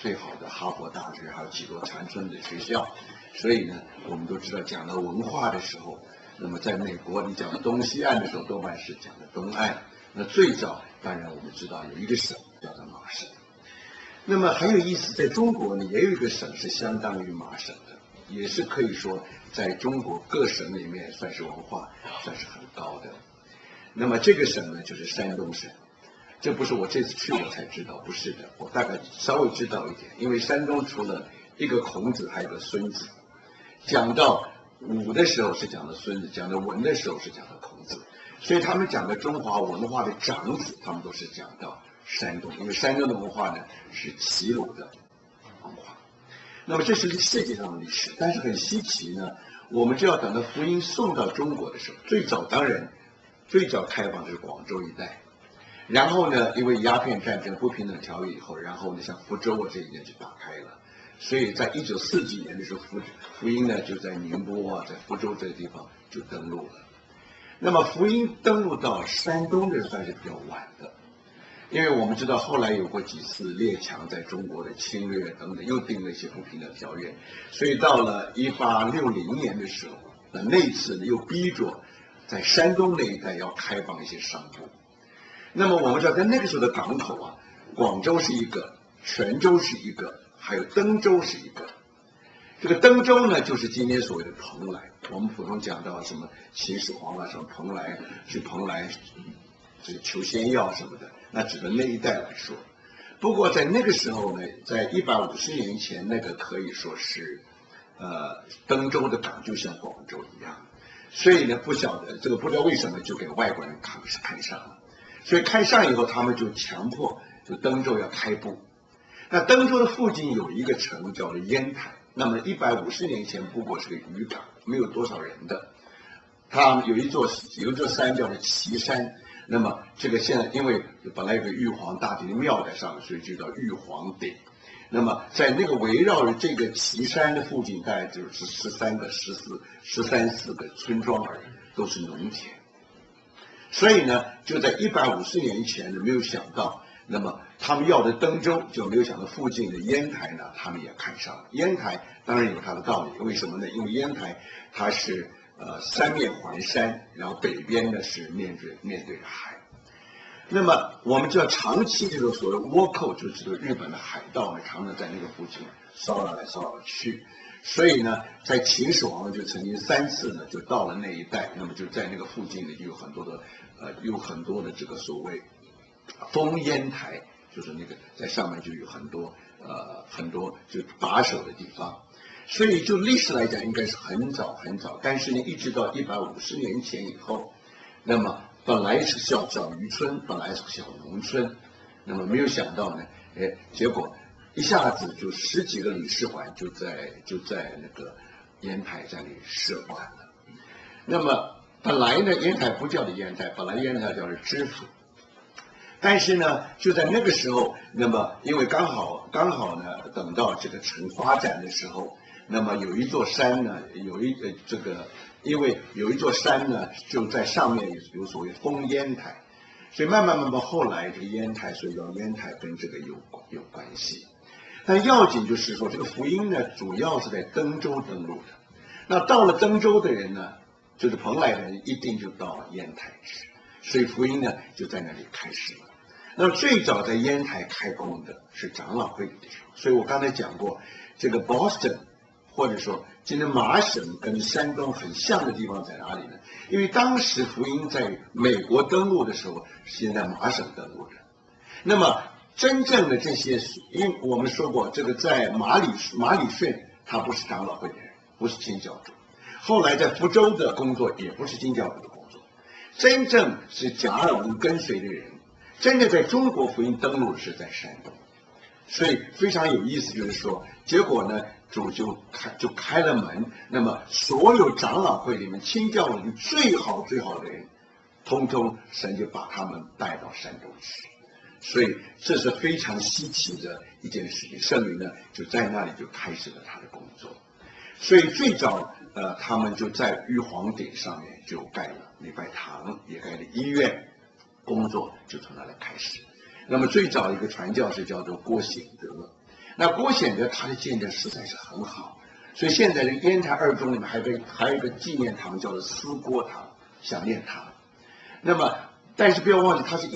最好的哈佛大学，还有几所常春的学校。所以呢，我们都知道讲到文化的时候，那么在美国你讲东西岸的时候，多半是讲的东岸。那最早当然我们知道有一个省叫做麻省。那么很有意思，在中国呢也有一个省是相当于麻省的，也是可以说在中国各省里面算是文化算是很高的。那么这个省呢就是山东省。这不是我这次去我才知道，不是的，我大概稍微知道一点，因为山东除了一个孔子，还有个孙子。讲到武的时候是讲的孙子，讲到文的时候是讲的孔子，所以他们讲的中华文化的长子，他们都是讲到山东，因为山东的文化呢是齐鲁的文化。那么这是世界上的历史，但是很稀奇呢，我们就要等到福音送到中国的时候，最早开放的是广州一带。然后呢，因为鸦片战争不平等条约以后，然后呢，像福州这一点就打开了，所以在1940几年的时候，福音呢就在宁波在福州这个地方就登陆了。那么福音登陆到山东的算是比较晚的，因为我们知道后来有过几次列强在中国的侵略等等，又订了一些不平等条约，所以到了1860年的时候，那一次呢又逼着在山东那一带要开放一些商埠。那么我们知道，在那个时候的港口啊，广州是一个，泉州是一个，还有登州是一个。这个登州呢，就是今天所谓的蓬莱。我们普通讲到什么秦始皇啊，什么蓬莱这求仙药什么的，那指的那一带来说。不过在那个时候呢，在150年前，那个可以说是，登州的港就像广州一样，所以呢，不知道为什么就给外国人看上了。所以看上以后，他们就强迫就登州要开埠。那登州的附近有一个城叫做烟台，那么150年前不过是个渔港，没有多少人的。它有一座山叫做岐山，那么这个现在因为本来有个玉皇大帝的庙在上面，所以就叫玉皇顶。那么在那个围绕着这个岐山的附近，大概就是13个村庄而已，都是农田。所以呢，就在150年前呢，没有想到，那么他们要的登州，就没有想到附近的烟台呢，他们也看上了。烟台当然有它的道理，为什么呢？因为烟台它是三面环山，然后北边呢是面对着海。那么我们知道，长期这个所谓倭寇，就是这个日本的海盗呢，常常在那个附近骚扰来骚扰去。所以呢，在秦始皇就曾经3次呢，就到了那一带，那么就在那个附近呢，就有很多的这个所谓封烟台，就是那个在上面就有很多就把守的地方。所以就历史来讲，应该是很早，但是呢，一直到150年前以后，那么本来是小渔村，本来是小农村，那么没有想到呢，结果一下子就10几个领事馆就在那个烟台这里设馆了。那么本来呢，烟台不叫做烟台，本来烟台叫做知府。但是呢，就在那个时候，那么因为刚好呢，等到这个城发展的时候，那么有一座山呢，因为有一座山呢，就在上面有所谓封烟台，所以慢慢后来这个烟台，所以叫烟台跟这个有关系。但要紧就是说，这个福音呢，主要是在登州登陆的。那到了登州的人呢，就是蓬莱的人，一定就到烟台去，所以福音呢就在那里开始了。那么最早在烟台开工的是长老会的地方，所以我刚才讲过，这个 Boston 或者说今天麻省跟山东很像的地方在哪里呢？因为当时福音在美国登陆的时候，是在麻省登陆的。那么真正的这些，因为我们说过，这个在马里逊他不是长老会的人，不是清教徒，后来在福州的工作也不是清教徒的工作，真正是加尔文跟随的人，真正在中国福音登陆是在山东。所以非常有意思，就是说，结果呢，主就开了门，那么所有长老会里面清教里面最好的人，通通神就把他们带到山东去。所以这是非常稀奇的一件事情，圣灵呢就在那里就开始了他的工作。所以最早他们就在玉皇顶上面就盖了礼拜堂，也盖了医院，工作就从那里开始。那么最早一个传教士叫做郭显德， 那郭显德他的见证实在是很好，所以现在这烟台二中里面还有一个纪念堂，叫做思郭堂，想念堂。那么，但是不要忘记，他是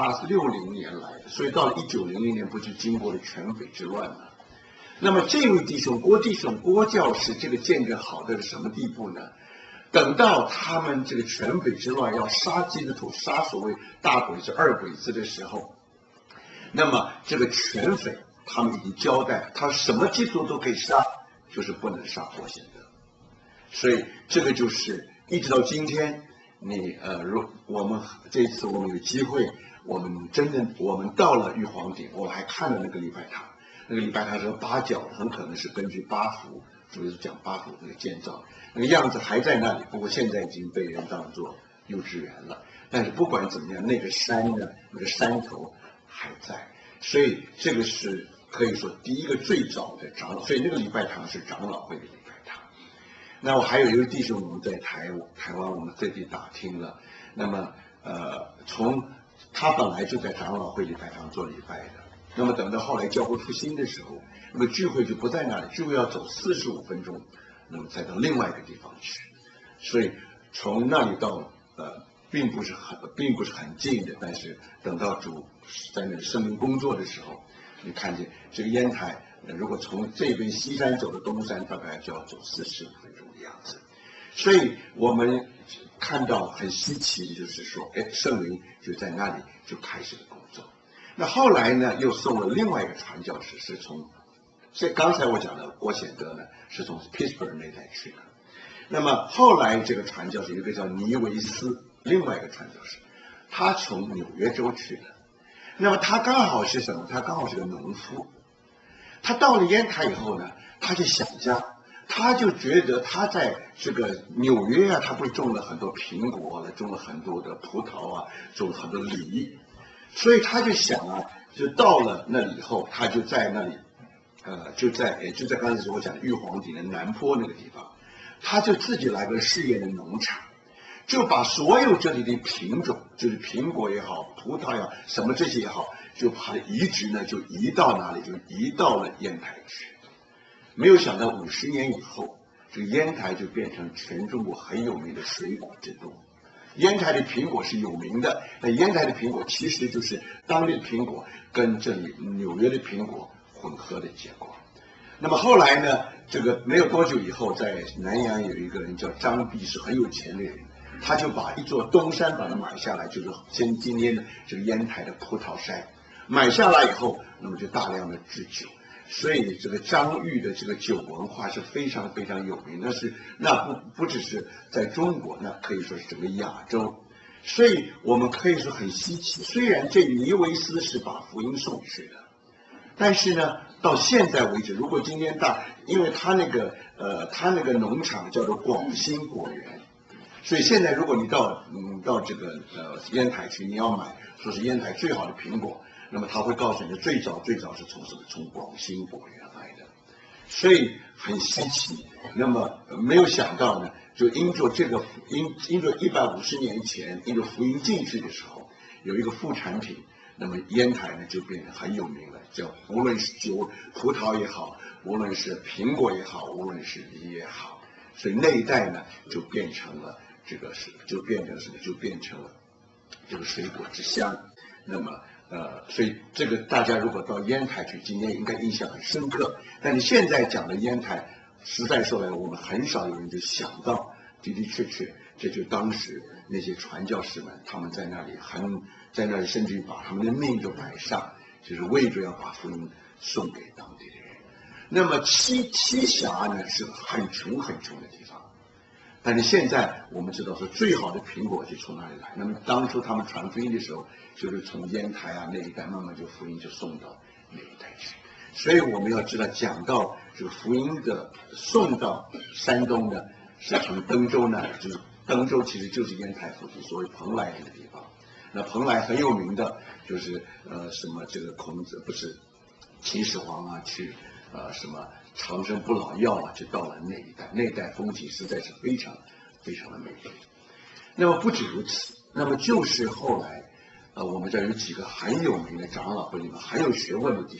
1860年来的，所以到了1900年，不就经过了全匪之乱吗？那么这位弟兄郭教士这个见证好到什么地步呢？等到他们这个全匪之乱要杀基督徒、杀所谓大鬼子、二鬼子的时候，那么这个全匪他们已经交代，他什么基督徒都可以杀，就是不能杀郭显德。所以这个就是一直到今天，我们这一次我们有机会，我们到了玉皇顶，我们还看了那个礼拜堂，那个礼拜堂是八角，很可能是根据八福，主要是讲八福那个建造，那个样子还在那里，不过现在已经被人当作幼稚园了。但是不管怎么样，那个山呢，那个山头还在，所以这个是可以说第一个最早的长老，所以那个礼拜堂是长老会的礼拜堂。那我还有一位弟兄，我们在台湾，我们特地打听了，那么从他本来就在长老会礼拜堂做礼拜的，那么等到后来教会复兴的时候，那么聚会就不在那里，聚会要走45分钟，那么再到另外一个地方去，所以从那里到并不是很近的，但是等到主在那里圣灵工作的时候，你看见这个烟台，如果从这边西山走到东山，大概就要走45分钟的样子。所以我们看到很稀奇的就是说，圣灵就在那里就开始了工作。那后来呢，又送了另外一个传教士，是从刚才我讲的郭显德呢，是从 Pittsburgh 那带去的。那么后来这个传教士有一个叫尼维斯，另外一个传教士，他从纽约州去的。那么他刚好是什么？他刚好是个农夫。他到了烟台以后呢，他就想家，他就觉得他在这个纽约啊，他不是种了很多苹果了，种了很多的葡萄啊，种了很多梨，所以他就想啊，就到了那里以后，他就在那里，就在刚才我讲的玉皇顶的南坡那个地方，他就自己来个试验的农场。就把所有这里的品种，就是苹果也好，葡萄也好，什么这些也好，就把它的移植呢，就移到哪里？就移到了烟台去。没有想到50年以后，这个烟台就变成全中国很有名的水果之都。烟台的苹果是有名的，那烟台的苹果其实就是当地的苹果跟这里纽约的苹果混合的结果。那么后来呢，这个没有多久以后，在南洋有一个人叫张弼，是很有钱的人。他就把一座东山把它买下来，就是今天的这个烟台的葡萄山，买下来以后，那么就大量的制酒，所以这个张裕的这个酒文化是非常非常有名。那不只是在中国，那可以说是整个亚洲，所以我们可以说很稀奇。虽然这尼维斯是把福音送去的，但是呢，到现在为止，如果今天因为他那个农场叫做广兴果园。所以现在，如果你到这个烟台去，你要买说是烟台最好的苹果，那么他会告诉你，最早是从什么？从广兴果园来的，所以很稀奇。那么没有想到呢，就因着150年前，因着福音进去的时候，有一个副产品，那么烟台呢就变得很有名了，叫无论是葡萄也好，无论是苹果也好，无论是梨也好，所以那一带呢就变成了。就变成什么？就变成了这个水果之乡。那么所以这个大家如果到烟台去，今天应该印象很深刻。但是现在讲的烟台，实在说来，我们很少有人就想到，的的确确，这就当时那些传教士们，他们在那里甚至于把他们的命都摆上，就是为着要把福音送给当地的人。那么栖霞呢，是很穷很穷的地方。但是现在我们知道说，最好的苹果就从哪里来？那么当初他们传福音的时候，就是从烟台啊那一带，慢慢就福音就送到那一带去。所以我们要知道，讲到这个福音的送到山东呢，是从登州那里，就是登州其实就是烟台附近，所谓蓬莱这个地方。那蓬莱很有名的就是什么这个孔子不是秦始皇啊去什么长生不老药啊，就到了那一带，那一带风景实在是非常非常的美丽。那么不止如此，那么就是后来我们这儿有几个很有名的长老会里面很有学问的弟兄们，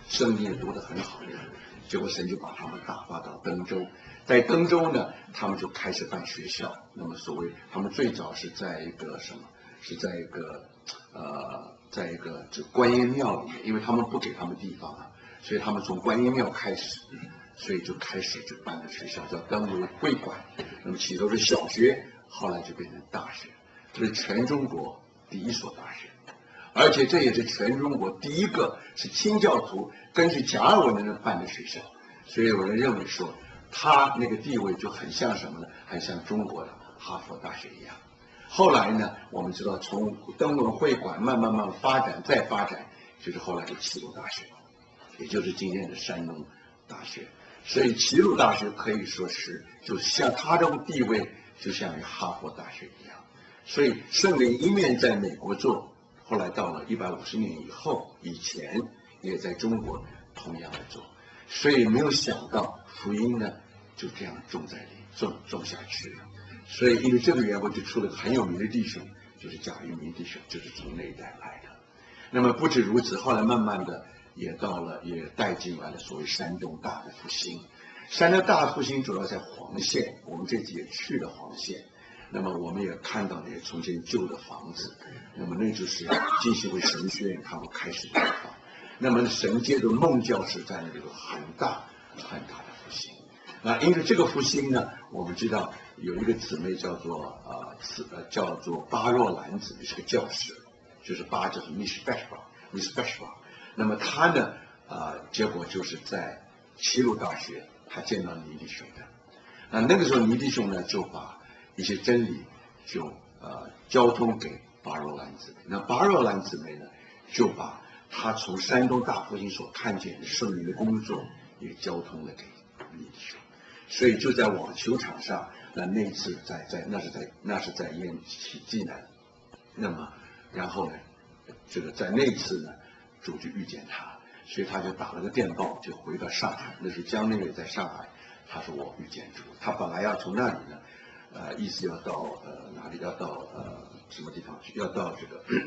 圣经也读得很好的，结果神就把他们打发到登州，在登州呢，他们就开始办学校。那么所谓他们最早是在一个什么？是在一个这观音庙里面，因为他们不给他们地方啊，所以他们从观音庙开始，所以就开始就办了学校，叫登州会馆。那么起头是小学，后来就变成大学，这是全中国第一所大学。而且这也是全中国第一个是清教徒根据加尔文的人办的学校，所以有人认为说，他那个地位就很像什么呢？很像中国的哈佛大学一样。后来呢，我们知道从登州会馆慢慢发展，再发展，就是后来的齐鲁大学，也就是今天的山东大学。所以齐鲁大学可以说是就像它这种地位，就像于哈佛大学一样。所以圣灵一面在美国做。后来到了150年以前，也在中国同样的做，所以没有想到福音呢就这样种在里，种下去了。所以因为这个缘故，就出了个很有名的弟兄，就是贾玉明弟兄，就是从那一代来的。那么不止如此，后来慢慢的也带进来了所谓山东大的复兴。山东大复兴主要在黄县，我们这次也去了黄县。那么我们也看到那些从前旧的房子，那么那就是浸信会神学院他们开始的地方。那么神界的孟教时代有很大的复兴。因为这个复兴呢，我们知道有一个姊妹叫做巴若兰姊妹，是个教师，就是巴就是 Miss Bashba。那么她呢结果就是在齐鲁大学，她见到倪弟兄的。那个时候倪弟兄呢就把一些真理就交通给巴若兰姊妹，那巴若兰姊妹呢就把她从山东大复兴所看见的圣灵的工作也交通了给倪弟兄，所以就在网球场上，那一次那是在济南，那么然后呢，这个在那一次呢，主就遇见他，所以他就打了个电报，就回到上海。那时候江内伟在上海，他说我遇见主，他本来要从那里呢。意思要到哪里？要到什么地方去？要到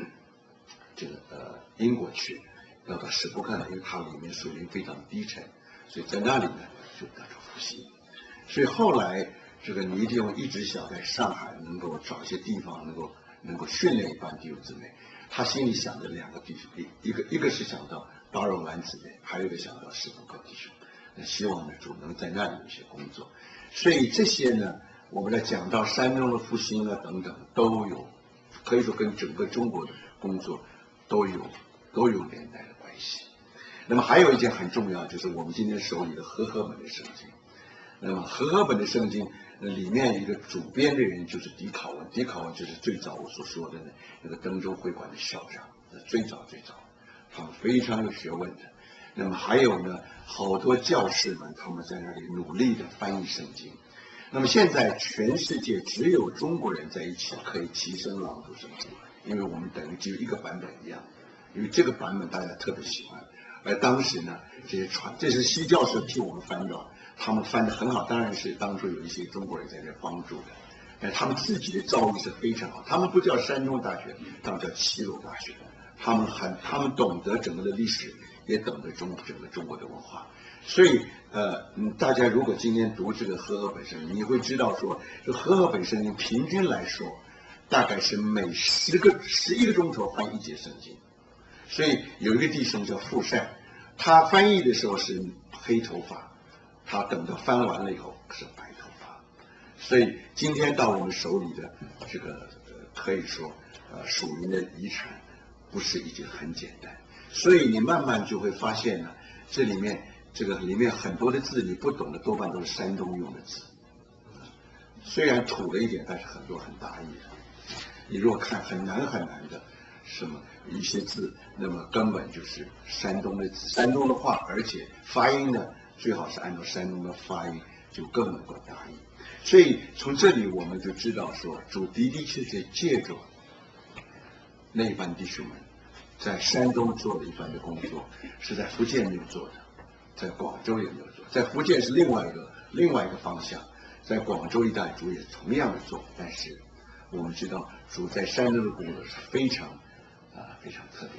英国去，要到史布克呢，因为它里面属灵非常低沉，所以在那里呢就得着复兴。所以后来这个倪弟兄一直想在上海能够找一些地方能够训练一班弟兄姊妹，他心里想着两个弟兄，一个是想到巴若兰姊妹，还有一个想到史布克弟兄，希望呢主能在那里有一些工作。所以这些呢。我们在讲到山东的复兴啊等等，都有可以说跟整个中国的工作都有连带的关系。那么还有一件很重要，就是我们今天手里的和合本的圣经。那么和合本的圣经里面一个主编的人就是狄考文，狄考文就是最早我所说的那个登州会馆的校长，最早，他们非常有学问的。那么还有呢，好多教士们他们在那里努力的翻译圣经。那么现在全世界只有中国人在一起可以齐声朗读圣经，因为我们等于只有一个版本一样，因为这个版本大家特别喜欢。而当时呢，这是西教士替我们翻的，他们翻得很好，当然是当初有一些中国人在这帮助的，但他们自己的造诣是非常好。他们不叫山东大学，他们叫齐鲁大学，他们懂得整个的历史，也懂得整个中国的文化。所以大家如果今天读这个和合本圣经，你会知道说，这和合本圣经平均来说，大概是每11个钟头翻一节圣经。所以有一个弟兄叫傅善，他翻译的时候是黑头发，他等到翻完了以后是白头发。所以今天到我们手里的这个可以说属灵的遗产，不是一件很简单。所以你慢慢就会发现呢，这里面很多的字你不懂的，多半都是山东用的字，虽然土了一点，但是很多很大意的。你如果看很难的什么一些字，那么根本就是山东的字，山东的话，而且发音呢最好是按照山东的发音，就更能够大意。所以从这里我们就知道说，主的确借着那班弟兄们在山东做了一番的工作，是在福建没有做的，在广州也没有做，在福建是另外一个方向，在广州一带主也同样的做，但是我们知道主在山东的工作是非常特别的。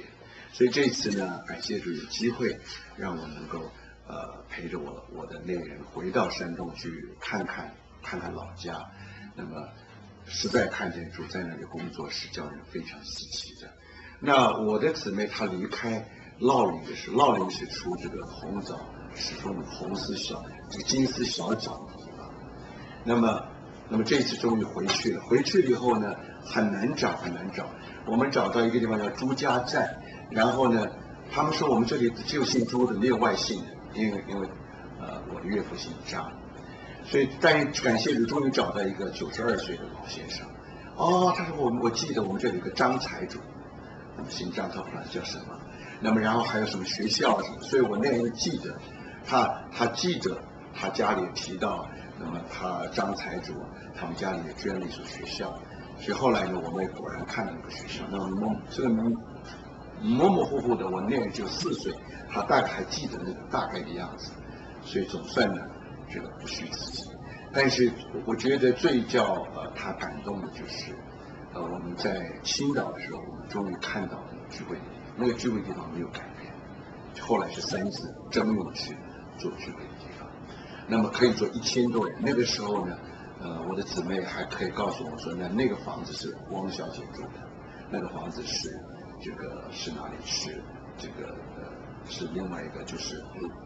所以这一次呢，感谢主有机会让我能够陪着我的内人回到山东去看看老家，那么实在看见主在那里工作是叫人非常稀奇的。那我的姊妹她离开烙陵的时候，烙陵是出这个红枣始终红丝小这个金丝小枣的地方。那么这次终于回去了，回去了以后呢，很难找。我们找到一个地方叫朱家寨，然后呢，他们说我们这里只有姓朱的，没有外姓的，因为我的岳父姓张，所以但感谢主，终于找到一个92岁的老先生。他说我记得我们这里有个张财主，我们姓张，他不知道叫什么。那么然后还有什么学校什么，所以我那人记得，他记得他家里也提到，那么他张财主他们家里也捐了一所学校，所以后来呢，我们也果然看了那个学校。那么这个模模糊糊的，我那人就4岁，他大概还记得那个大概的样子，所以总算呢，这个不虚此行。但是我觉得最叫他感动的就是，我们在青岛的时候，我们终于看到那个聚会地方，那个聚会地方没有改变，后来是3次征用去做聚会的地方，那么可以做1000多人。那个时候呢，我的姊妹还可以告诉我说，那个房子是汪小姐住的，那个房子是这个是哪里？是这个是另外一个就是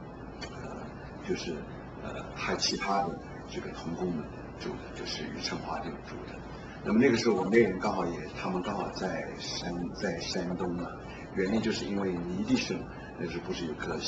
还其他的这个同工们住的，就是于成华店住的。那么那个时候我那人他们刚好在山东啊，原因就是因为尼地省那时候不是有一个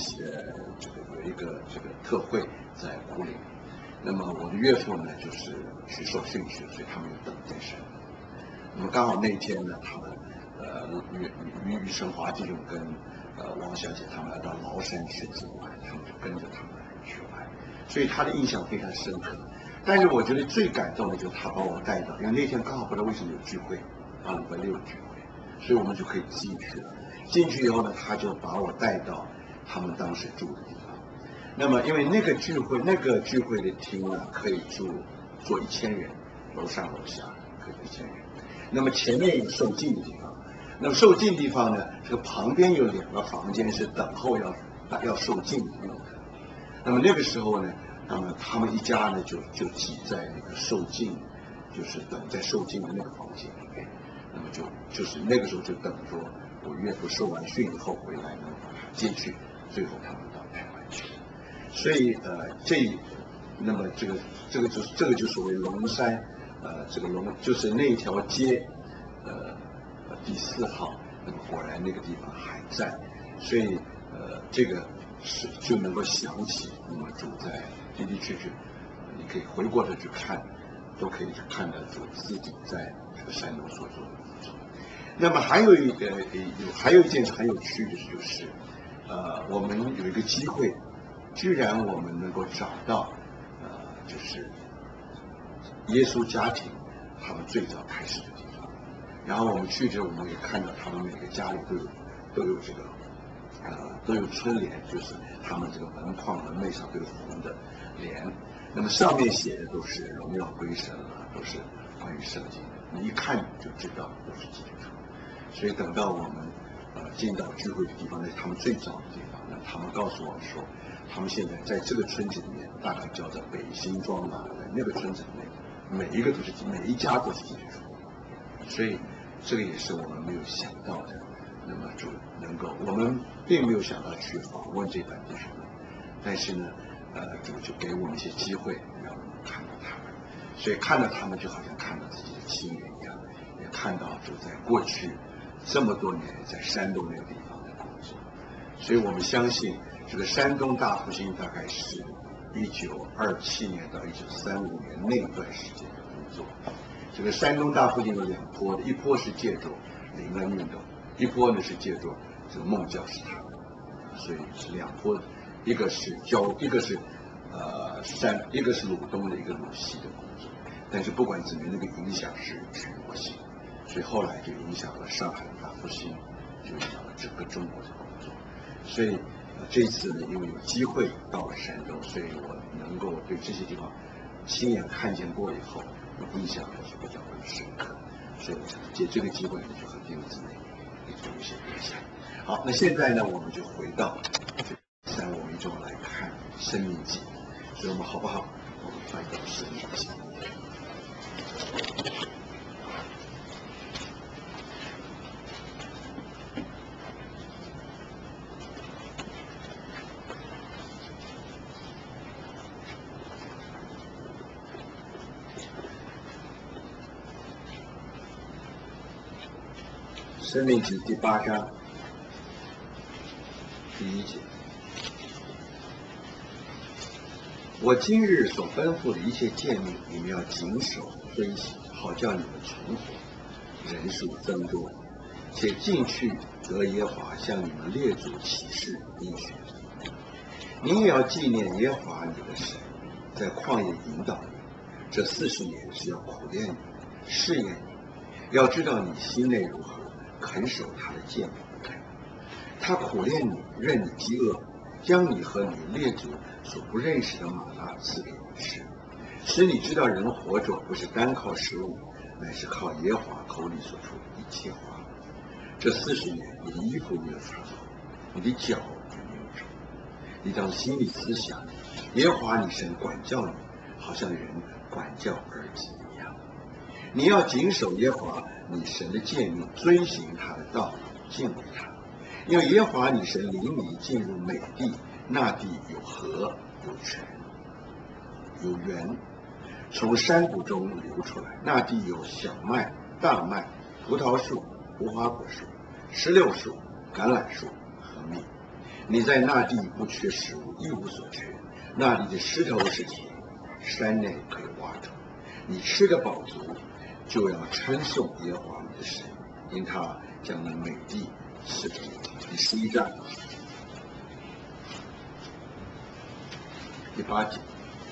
特会在古岭，那么我的岳父呢就是去受训去，所以他们就等在山东。那么刚好那天呢，他们于成华弟兄跟王小姐他们来到崂山去自玩，他们就跟着他们去玩，所以他的印象非常深刻。但是我觉得最感动的就是他把我带到，因为那天刚好不知道为什么有聚会，礼拜6有聚会，所以我们就可以进去了。进去以后呢，他就把我带到他们当时住的地方。那么因为那个聚会的厅呢，可以坐1000人，楼上楼下可以1000人。那么前面有受浸的地方，那么受浸地方呢，这个旁边有2个房间是等候要受浸的用的。那么那个时候呢，那么他们一家呢就挤在那个受浸，就是等在受浸的那个房间里面。那么就是那个时候就等着我岳父受完训以后回来呢，把他接去，最后他们到台湾去。所以那么这个就所谓龙山，这个就是那条街，第4号，那么果然那个地方还在，所以这个就能够想起，那么主在的的确确，你可以回过头去看，都可以看得主自己在这个山东所做的工作。那么还有一件很有趣的就是，我们有一个机会，居然我们能够找到，就是耶稣家庭他们最早开始的地方。然后我们去之后，我们也看到他们每个家里都有这个，都有春联，就是他们这个门框门楣上都有红的联。那么上面写的都是荣耀归神啊，都是关于圣经的，你一看就知道都是基督徒。所以等到我们进到聚会的地方，那是他们最早的地方。那他们告诉我们说，他们现在在这个村子里面，大概叫做北新庄啊，在那个村子里面，每一家都是基督徒。所以这个也是我们没有想到的。那么主能够，我们并没有想到去访问这班弟兄们，但是呢，主就给我们一些机会，让我们看到他们。所以看到他们，就好像看到自己的亲人一样，也看到主在过去这么多年在山东那个地方的工作。所以我们相信，这个山东大复兴大概是1927年到1935年那段时间的工作。这个山东大复兴有2波的，一波是借助灵恩运动，一波呢是借助这个孟教士他们，所以是2波，一个是一个是鲁东的，一个鲁西的工作。但是不管怎么样，那个影响是全国性，所以后来就影响了上海的大复兴，就影响了整个中国的工作。所以这次呢，因为有机会到了山东，所以我能够对这些地方亲眼看见过以后，印象还是比较深刻。所以借这个机会呢，就和弟兄姊妹有一些影响。好，那现在呢，我们就回到3我们一种来看生命记，所以我们好不好？我们翻到生命记。生命记第8章第1节，我今日所吩咐的一切诫命，你们要谨守遵行，好叫你们存活，人数增多，且进去得耶和华向你们列祖起誓应许。你也要纪念耶和华你的神，在旷野引导你，这40年是要苦练你，试验你，要知道你心内如何，肯守他的诫命不改。他苦练你，任你饥饿，将你和你列祖所不认识的玛纳赐给你吃，使你知道人活着不是单靠食物，乃是靠耶和华口里所出的一切话。这40年，你的衣服没有穿好，你的脚也没有肿。你当心里思想，耶和华你神管教你，好像人管教儿子一样。你要谨守耶和华你神的诫命，遵行他的道，敬畏他。因为耶和华你神领你进入美地，那地有河，有泉，有源，从山谷中流出来。那地有小麦、大麦、葡萄树、无花果树、石榴树、橄榄树和蜜。你在那地不缺食物，一无所缺。那地的石头是铁，山内可以挖出。你吃个饱足，就要称颂耶和华你的神，因他将那美地赐给你。第11章第8节，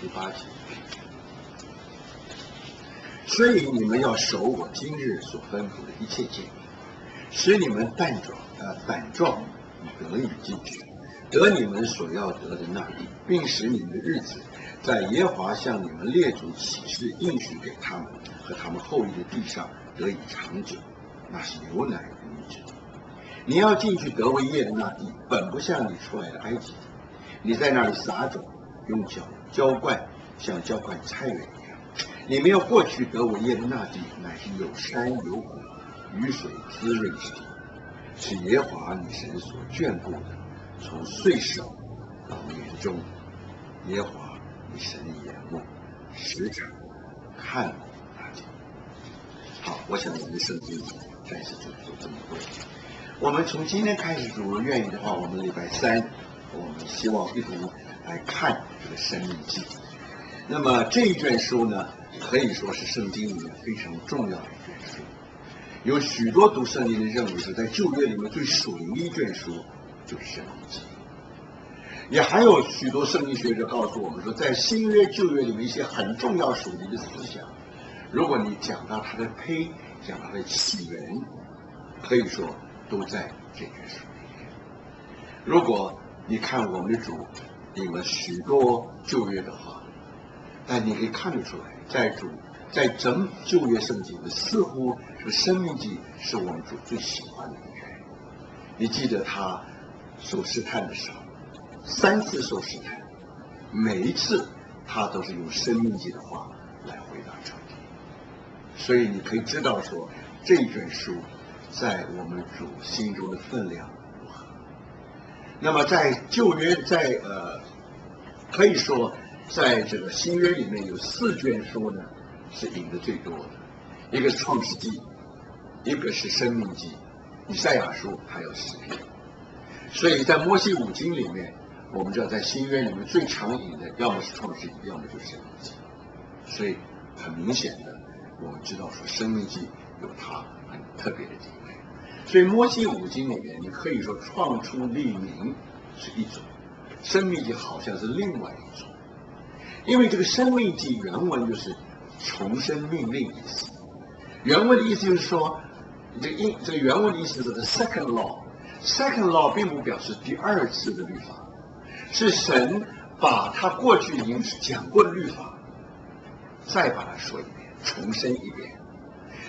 所以你们要守我今日所吩咐的一切诫命，使你们胆壮，得以进去，得你们所要得的那地，并使你们的日子在耶和华向你们列祖起誓应许给他们和他们后裔的地上得以长久，那是牛奶与蜜之地。你要进去得为业的那地，本不像你出来的埃及地，你在那里撒种，用脚浇灌，像浇灌菜园一样。你们要过去得为业的那地，乃是有山有谷，雨水滋润之地，是耶和华你神所眷顾的，从岁首到年终，耶和华你神的眼目时常看顾大家。好，我想我们的圣经暂时就做这么多。我们从今天开始，主如愿意的话，我们礼拜3，我们希望一同来看这个生命记。那么这一卷书呢，可以说是圣经里面非常重要的一卷书。有许多读圣经的认为是在旧约里面最属灵的一卷书就是生命记。也还有许多圣经学者告诉我们说，在新约旧约里面一些很重要属灵的思想，如果你讲到它的讲到它的起源，可以说都在这卷书里面。如果你看我们的主引了许多旧约的话，但你可以看得出来，在整旧约圣经的，似乎这个生命记是我们主最喜欢的一卷。你记得他受试探的时候，3次受试探，每一次他都是用生命记的话来回答上帝。所以你可以知道说，这一卷书在我们主心中的分量如何。那么在旧约，可以说在这个新约里面有4卷书呢是引的最多的，一个是创世纪，一个是生命记，以赛亚书，还有诗篇。所以在摩西5经里面，我们知道在新约里面最常引的要么是创世纪，要么就是生命记。所以很明显的，我们知道说生命记有它很特别的地位。所以摩西5经里面，你可以说创出立名是一种，生命记好像是另外一种。因为这个生命记原文就是重生命令意思，原文的意思就是说，这个原文的意思是 the second law。second law 并不表示第2次的律法，是神把他过去已经讲过的律法，再把它说一遍，重申一遍。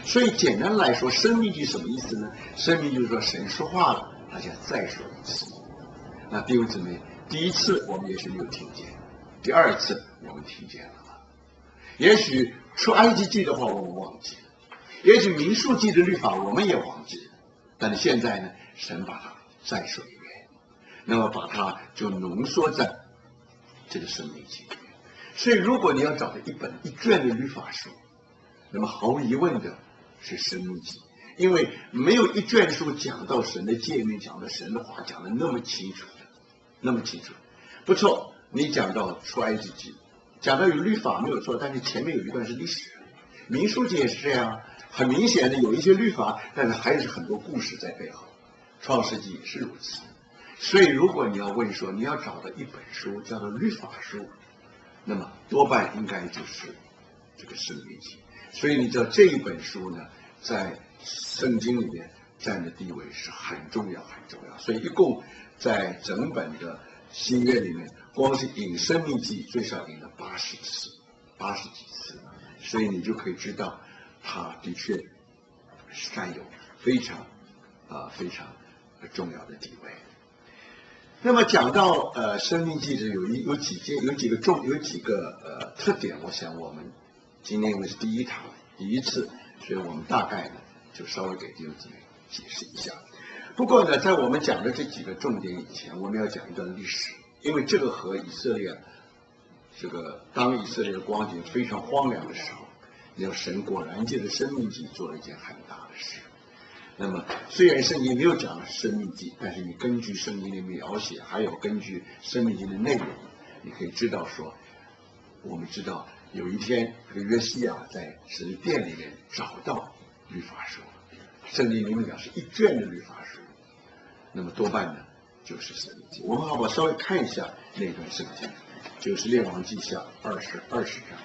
所以简单来说，生命记什么意思呢？生命就是说神说话了，他想再说一次。那弟兄姊妹，第一次我们也是没有听见，第二次我们听见了。也许出埃及记的话我们忘记了，也许民数记的律法我们也忘记了，但是现在呢，神把它再说一遍，那么把它就浓缩在这个生命记里面。所以如果你要找到一卷的律法书，那么毫无疑问的是生命记，因为没有一卷书讲到神的诫命，讲到神的话，讲得那么清楚的，那么清楚。不错，你讲到出埃及记，讲到有律法没有错，但是前面有一段是历史。民数记也是这样，很明显的有一些律法，但是还是很多故事在背后。创世纪也是如此。所以如果你要问说你要找到一本书叫做律法书，那么多半应该就是这个生命记。所以你知道这一本书呢，在圣经里面占的地位是很重要很重要。所以一共在整本的新约里面，光是引生命记最少引了80次，80几次，所以你就可以知道它的确是占有非常重要的地位。那么讲到生命记有几个特点，我想我们今天因为是第一次，所以我们大概呢就稍微给弟兄姊妹解释一下。不过呢，在我们讲的这几个重点以前，我们要讲一段历史，因为这个和以色列当以色列的光景非常荒凉的时候，你看神果然借着生命记做了一件很大的事。那么虽然圣经没有讲生命记，但是你根据圣经的描写，还有根据生命记的内容，你可以知道说，我们知道有一天这个约西亚在神的殿里面找到律法书，圣经里面讲是一卷的律法书，那么多半呢就是生命记。我们好不好稍微看一下那段圣经，就是列王记下20章。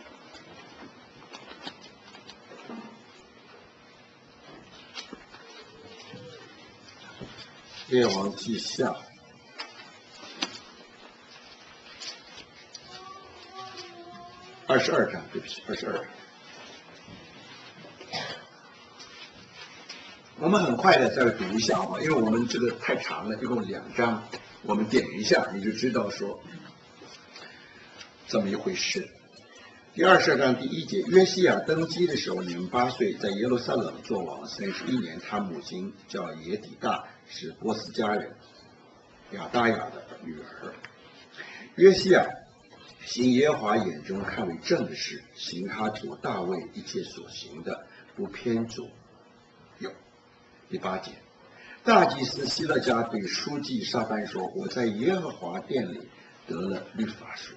列王记下22章，对不起，22章。我们很快的再读一下好吧，因为我们这个太长了，一共2章，我们点一下你就知道说这么一回事。第22章第1节，约西亚登基的时候年8岁，在耶路撒冷做王31年，他母亲叫耶底大，是波斯家人亚大雅的女儿。约西亚行耶和华眼中看为正的事，行他主大卫一切所行的，不偏左右。第8节，大祭司希勒家对书记沙番说：“我在耶和华殿里得了律法书。”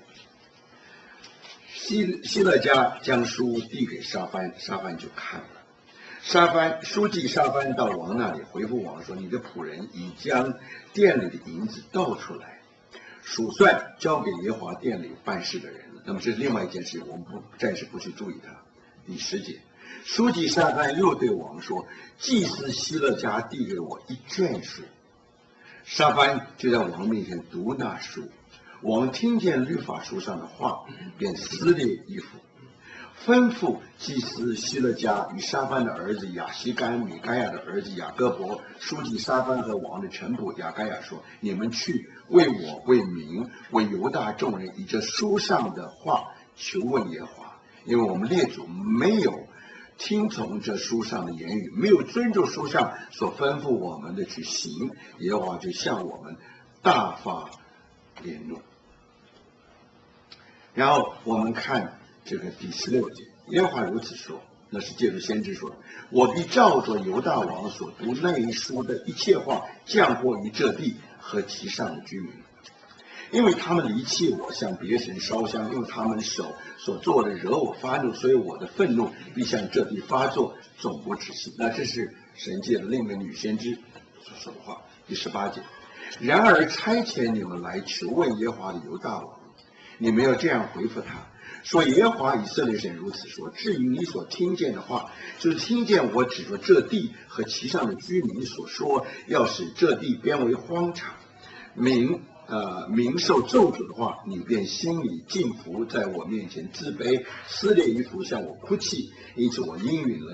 希勒家将书递给沙番，沙番就看了。书记沙番到王那里回复王说：“你的仆人已将殿里的银子倒出来，数算交给耶和华殿里办事的人了。”那么这是另外一件事，我们暂时不去注意它。第10节，书记沙番又对王说：“祭司希勒家递给我一卷书。”沙番就在王面前读那书。王听见律法书上的话，便撕裂衣服，吩咐祭司希勒家与沙番的儿子亚西干、米该亚的儿子雅各伯、书记沙番和王的臣仆雅该亚说：“你们去为我、为民、为犹大众人以这书上的话求问耶和华，因为我们列祖没有听从这书上的言语，没有遵照书上所吩咐我们的去行，耶和华就向我们大发烈怒。”然后我们看这个第16节，耶和华如此说，那是借着先知说：“我必照着犹大王所读那一书的一切话，降祸于这地和其上的居民，因为他们离弃我，向别神烧香，用他们手所做的惹我发怒，所以我的愤怒必向这地发作，总不止息。”那这是神借着另一个女先知所说的话。第18节，然而差遣你们来求问耶和华的犹大王，你们要这样回复他说：“耶和华以色列神如此说，至于你所听见的话，就是听见我指着这地和其上的居民所说，要使这地变为荒场，民受咒诅的话，你便心里敬服，在我面前自卑，撕裂衣服向我哭泣，因此我应允了你。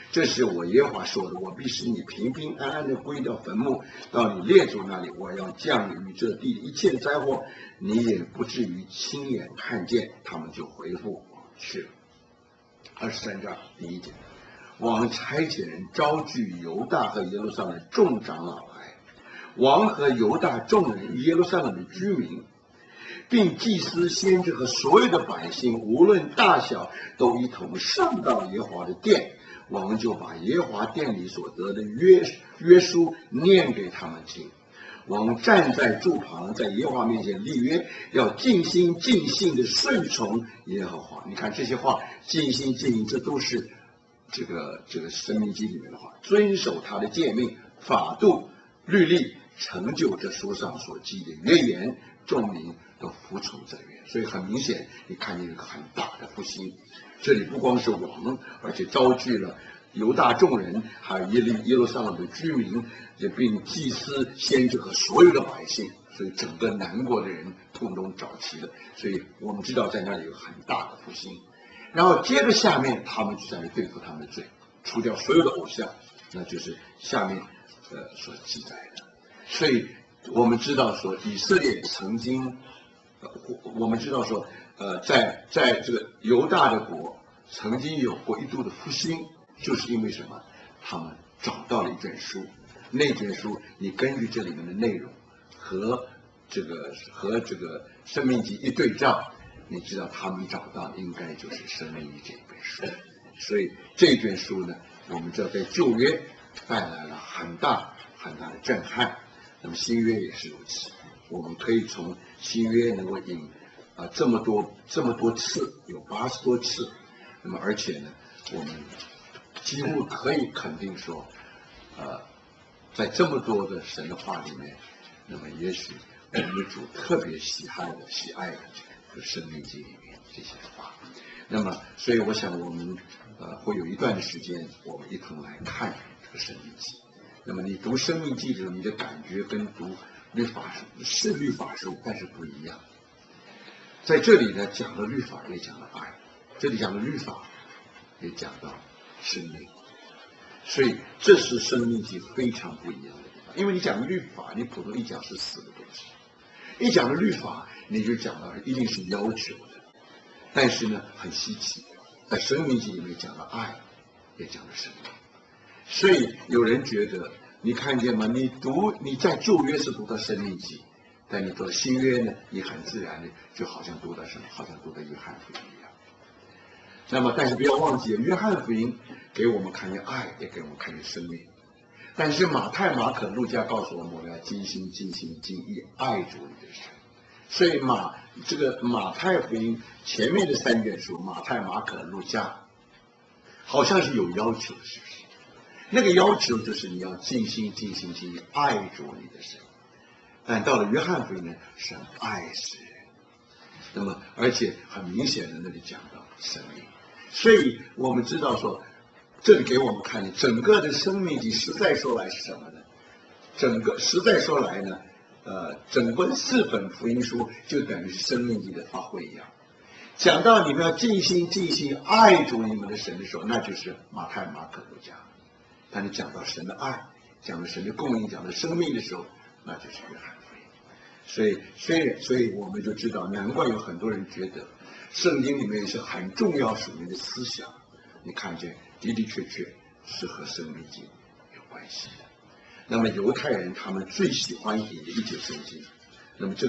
这是我耶和华说的，我必使你平平安安的归到坟墓，到你列祖那里，我要降雨这地的一切的灾祸，你也不至于亲眼看见。他们就回复去了。23章第1节，王差遣人招聚犹大和耶路撒冷众长老来，王和犹大众人耶路撒冷的居民，并祭司、先知和所有的百姓，无论大小，都一同上到耶和华的殿。王就把耶和华殿里所得的约书念给他们听。王站在柱旁，在耶和华面前立约，要尽心尽性的顺从耶和华。你看这些话，尽心尽性，这都是这个申命记里面的话，遵守他的诫命、法度、律例，成就这书上所记的约言，众民都服从这约。所以很明显，你看见一个很大的复兴。这里不光是王，而且招聚了犹大众人，还有耶路撒冷的居民，也并祭司、先知和所有的百姓。所以整个南国的人通通找齐了。所以我们知道在那里有很大的复兴。然后接着下面他们就在那对付他们的罪，除掉所有的偶像，那就是下面所记载的。所以我们知道说以色列曾经，我们知道说在这个犹大的国曾经有过一度的复兴，就是因为什么？他们找到了一卷书，那卷书你根据这里面的内容和这个申命记一对照，你知道他们找到应该就是申命记这一本书。所以这卷书呢，我们知道在旧约带来了很大很大的震撼，那么新约也是如此。我们可以从新约能够引这么多次，有80多次，那么而且呢，我们几乎可以肯定说，在这么多的神的话里面，那么也许我们的主特别喜爱的这个申命记里面这些话。那么，所以我想我们会有一段的时间，我们一同来看这个申命记。那么你读申命记的时候，你的感觉跟读律法书是律法书，但是不一样。在这里呢，讲了律法，也讲了爱；这里讲了律法，也讲到生命。所以这是申命记非常不一样的地方。因为你讲律法，你普通一讲是死的东西；一讲的律法，你就讲到一定是要求的。但是呢，很稀奇，在申命记里面讲了爱，也讲了生命。所以有人觉得，你看见吗？你在旧约是读到申命记，但你读到新约呢，你很自然的就好像读到什么？好像读到约翰福音一样。那么，但是不要忘记，约翰福音给我们看见爱，也给我们看见生命。但是马太、马可、路加告诉我们，我们要尽心、尽性、尽意爱主你的神。所以马太福音前面的3卷书，马太、马可、路加，好像是有要求的，是不是？那个要求就是你要尽心、尽心、尽意爱主你的神。但到了约翰福音呢，神爱世人。那么，而且很明显的那里讲到生命。所以我们知道说，这里给我们看的整个的生命记，实在说来是什么呢？实在说来呢，整个4本福音书就等于是生命记的发挥一样。讲到你们要尽心尽心爱主你们的神的时候，那就是马太、马可、路加。但你讲到神的爱，讲到神的供应，讲到生命的时候，那就是约翰福音。所以我们就知道，难怪有很多人觉得圣经里面是很重要属灵的思想，你看见的的确确是和生命经有关系的。那么犹太人他们最喜欢引的一节圣经，那么这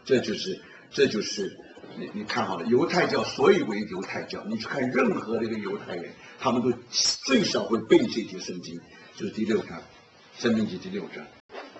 就是你看好了，犹太教所以为犹太教，你去看任何的一个犹太人，他们都最少会背这节圣经，就是第6章，申命记第6章，